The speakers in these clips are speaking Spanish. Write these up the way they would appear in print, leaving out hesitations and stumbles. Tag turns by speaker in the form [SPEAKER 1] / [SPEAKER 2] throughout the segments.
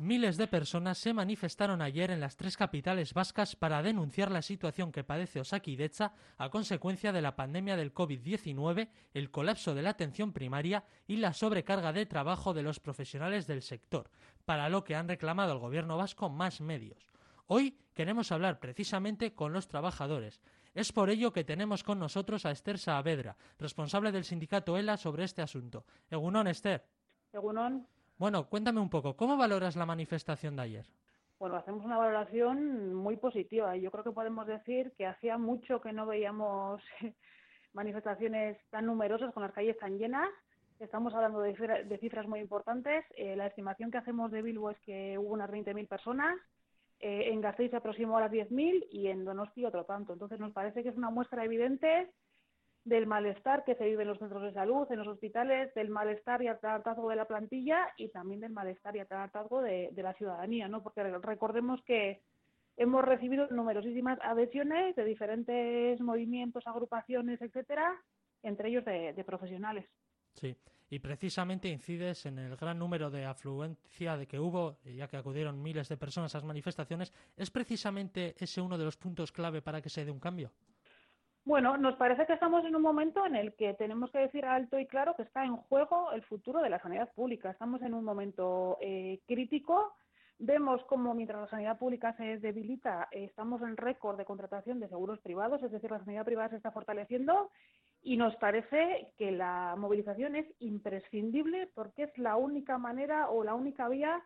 [SPEAKER 1] Miles de personas se manifestaron ayer en las tres capitales vascas para denunciar la situación que padece Osakidetza a consecuencia de la pandemia del COVID-19, el colapso de la atención primaria y la sobrecarga de trabajo de los profesionales del sector, para lo que han reclamado al gobierno vasco más medios. Hoy queremos hablar precisamente con los trabajadores. Es por ello que tenemos con nosotros a Esther Saavedra, responsable del sindicato ELA, sobre este asunto. Egunon, Esther.
[SPEAKER 2] Egunon.
[SPEAKER 1] Bueno, cuéntame un poco, ¿cómo valoras la manifestación de ayer?
[SPEAKER 2] Bueno, hacemos una valoración muy positiva. Yo creo que podemos decir que hacía mucho que no veíamos manifestaciones tan numerosas con las calles tan llenas. Estamos hablando de cifras muy importantes. La estimación que hacemos de Bilbo es que hubo unas 20.000 personas. En Gasteiz se aproximó a las 10.000 y en Donosti otro tanto. Entonces nos parece que es una muestra evidente del malestar que se vive en los centros de salud, en los hospitales, del malestar y hartazgo de la plantilla y también del malestar y hartazgo de la ciudadanía, ¿no? Porque recordemos que hemos recibido numerosísimas adhesiones de diferentes movimientos, agrupaciones, etcétera, entre ellos de profesionales.
[SPEAKER 1] Sí, y precisamente incides en el gran número de afluencia de que hubo, ya que acudieron miles de personas a las manifestaciones. ¿Es precisamente ese uno de los puntos clave para que se dé un cambio?
[SPEAKER 2] Bueno, nos parece que estamos en un momento en el que tenemos que decir alto y claro que está en juego el futuro de la sanidad pública. Estamos en un momento crítico. Vemos cómo mientras la sanidad pública se debilita, estamos en récord de contratación de seguros privados, es decir, la sanidad privada se está fortaleciendo y nos parece que la movilización es imprescindible porque es la única manera o la única vía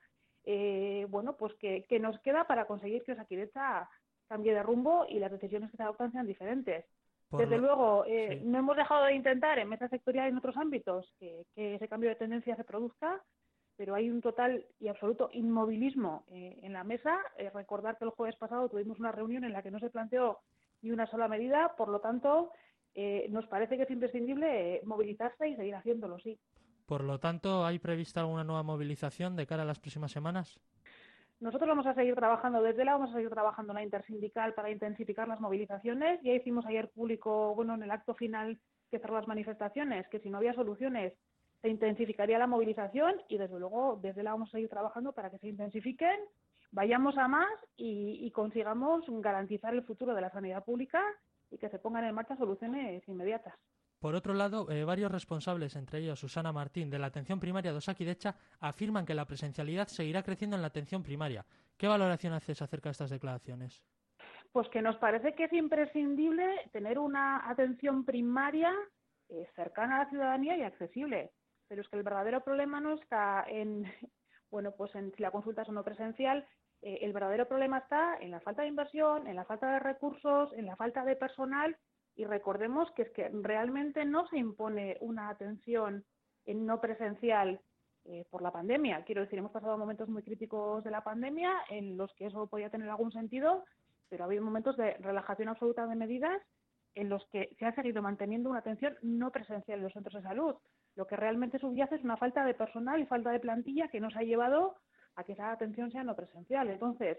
[SPEAKER 2] pues que nos queda para conseguir que Osakidetza cambie de rumbo y las decisiones que se adoptan sean diferentes. Desde luego,
[SPEAKER 1] sí.
[SPEAKER 2] no hemos dejado de intentar en mesa sectorial y en otros ámbitos que ese cambio de tendencia se produzca, pero hay un total y absoluto inmovilismo en la mesa. Recordar que el jueves pasado tuvimos una reunión en la que no se planteó ni una sola medida, por lo tanto, nos parece que es imprescindible movilizarse y seguir haciéndolo, sí.
[SPEAKER 1] Por lo tanto, ¿hay prevista alguna nueva movilización de cara a las próximas semanas?
[SPEAKER 2] Nosotros vamos a seguir trabajando vamos a seguir trabajando en la intersindical para intensificar las movilizaciones. Ya hicimos ayer público, en el acto final que cerró las manifestaciones, que si no había soluciones se intensificaría la movilización y desde luego desde vamos a seguir trabajando para que se intensifiquen, vayamos a más y consigamos garantizar el futuro de la sanidad pública y que se pongan en marcha soluciones inmediatas.
[SPEAKER 1] Por otro lado, varios responsables, entre ellos Susana Martín, de la atención primaria de Osakidetza, afirman que la presencialidad seguirá creciendo en la atención primaria. ¿Qué valoración haces acerca de estas declaraciones?
[SPEAKER 2] Pues que nos parece que es imprescindible tener una atención primaria cercana a la ciudadanía y accesible. Pero es que el verdadero problema no está en si la consulta es o no presencial. El verdadero problema está en la falta de inversión, en la falta de recursos, en la falta de personal. Y recordemos que es que realmente no se impone una atención no presencial por la pandemia. Quiero decir, hemos pasado momentos muy críticos de la pandemia en los que eso podía tener algún sentido, pero ha habido momentos de relajación absoluta de medidas en los que se ha seguido manteniendo una atención no presencial en los centros de salud. Lo que realmente subyace es una falta de personal y falta de plantilla que nos ha llevado a que esa atención sea no presencial. Entonces,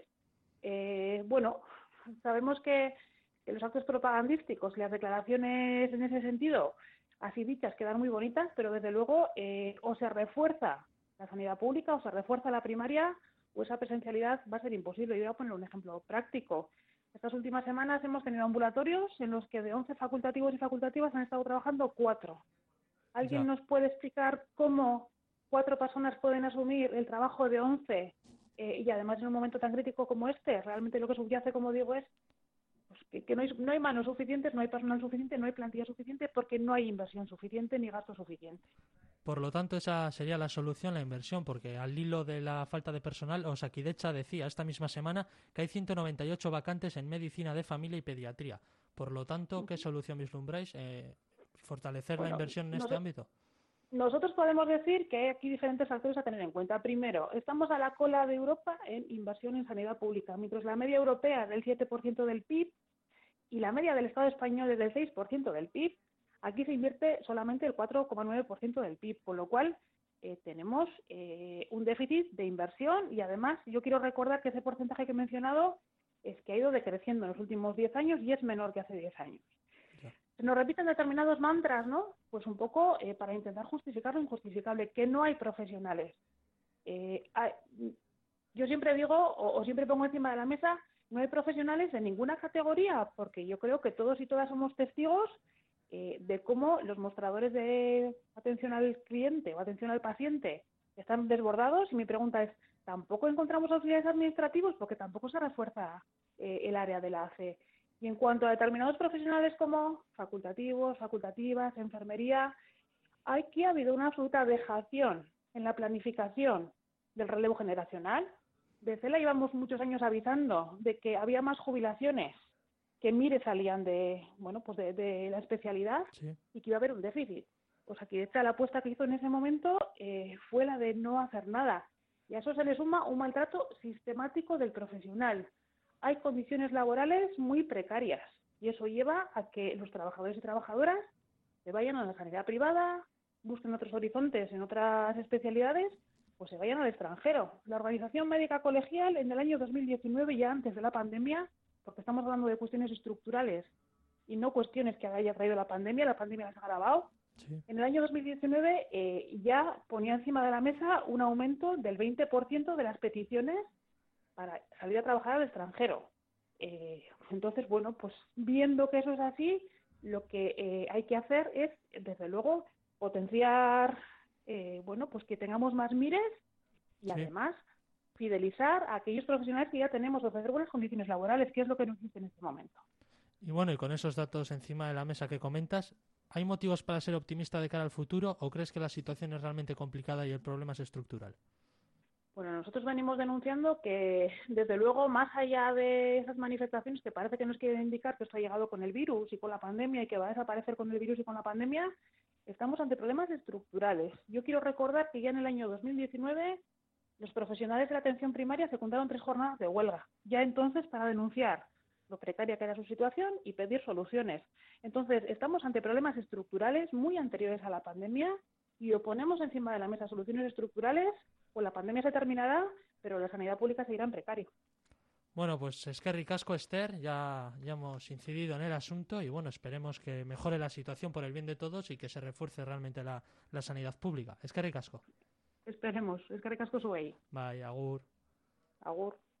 [SPEAKER 2] sabemos que los actos propagandísticos y las declaraciones en ese sentido, así dichas, quedan muy bonitas, pero desde luego o se refuerza la sanidad pública o se refuerza la primaria o esa presencialidad va a ser imposible. Yo voy a poner un ejemplo práctico. Estas últimas semanas hemos tenido ambulatorios en los que de 11 facultativos y facultativas han estado trabajando 4. ¿Alguien nos puede explicar cómo 4 personas pueden asumir el trabajo de 11 y además en un momento tan crítico como este? Realmente lo que subyace, como digo, es que no hay manos suficientes, no hay personal suficiente, no hay plantilla suficiente porque no hay inversión suficiente ni gasto suficiente.
[SPEAKER 1] Por lo tanto, esa sería la solución, la inversión, porque al hilo de la falta de personal, Osakidetza decía esta misma semana que hay 198 vacantes en medicina de familia y pediatría. Por lo tanto, ¿qué solución vislumbráis? ¿Fortalecer la inversión en este ámbito?
[SPEAKER 2] Nosotros podemos decir que hay aquí diferentes factores a tener en cuenta. Primero, estamos a la cola de Europa en inversión en sanidad pública, mientras la media europea es del 7% del PIB y la media del Estado español es del 6% del PIB. Aquí se invierte solamente el 4,9% del PIB, con lo cual tenemos un déficit de inversión y además yo quiero recordar que ese porcentaje que he mencionado es que ha ido decreciendo en los últimos 10 años y es menor que hace 10 años. Se nos repiten determinados mantras, ¿no? Pues un poco para intentar justificar lo injustificable, que no hay profesionales. Yo siempre digo, o siempre pongo encima de la mesa, no hay profesionales de ninguna categoría, porque yo creo que todos y todas somos testigos de cómo los mostradores de atención al cliente o atención al paciente están desbordados. Y mi pregunta es, ¿tampoco encontramos auxiliares administrativos? Porque tampoco se refuerza el área de la ACE. Y en cuanto a determinados profesionales como facultativos, facultativas, enfermería, aquí ha habido una absoluta dejación en la planificación del relevo generacional. De CELA llevamos muchos años avisando de que había más jubilaciones que mire salían de, bueno, pues de la especialidad,
[SPEAKER 1] Sí.
[SPEAKER 2] y que iba a haber un déficit. Pues aquí la apuesta que hizo en ese momento fue la de no hacer nada. Y a eso se le suma un maltrato sistemático del profesional. Hay condiciones laborales muy precarias y eso lleva a que los trabajadores y trabajadoras se vayan a la sanidad privada, busquen otros horizontes en otras especialidades, pues se vayan al extranjero. La Organización Médica Colegial en el año 2019, ya antes de la pandemia, porque estamos hablando de cuestiones estructurales y no cuestiones que haya traído la pandemia las ha agravado.
[SPEAKER 1] Sí.
[SPEAKER 2] En el año 2019 ya ponía encima de la mesa un aumento del 20% de las peticiones para salir a trabajar al extranjero. Entonces, bueno, pues viendo que eso es así, lo que hay que hacer es, desde luego, potenciar, bueno, pues que tengamos más mires y
[SPEAKER 1] Sí.
[SPEAKER 2] además fidelizar a aquellos profesionales que ya tenemos, ofrecer buenas condiciones laborales, que es lo que no existe en este momento.
[SPEAKER 1] Y bueno, y con esos datos encima de la mesa que comentas, ¿hay motivos para ser optimista de cara al futuro o crees que la situación es realmente complicada y el problema es estructural?
[SPEAKER 2] Bueno, nosotros venimos denunciando que, desde luego, más allá de esas manifestaciones que parece que nos quieren indicar que esto ha llegado con el virus y con la pandemia y que va a desaparecer con el virus y con la pandemia, estamos ante problemas estructurales. Yo quiero recordar que ya en el año 2019 los profesionales de la atención primaria secundaron 3 jornadas de huelga, ya entonces para denunciar lo precaria que era su situación y pedir soluciones. Entonces, estamos ante problemas estructurales muy anteriores a la pandemia y o ponemos encima de la mesa soluciones estructurales o la pandemia se terminará, pero la sanidad pública seguirá en precario.
[SPEAKER 1] Bueno, pues eskerrik asko, Esther, ya hemos incidido en el asunto y bueno, esperemos que mejore la situación por el bien de todos y que se refuerce realmente la sanidad pública. Eskerrik asko.
[SPEAKER 2] Esperemos, eskerrik asko zuei.
[SPEAKER 1] Bai, agur.
[SPEAKER 2] Agur.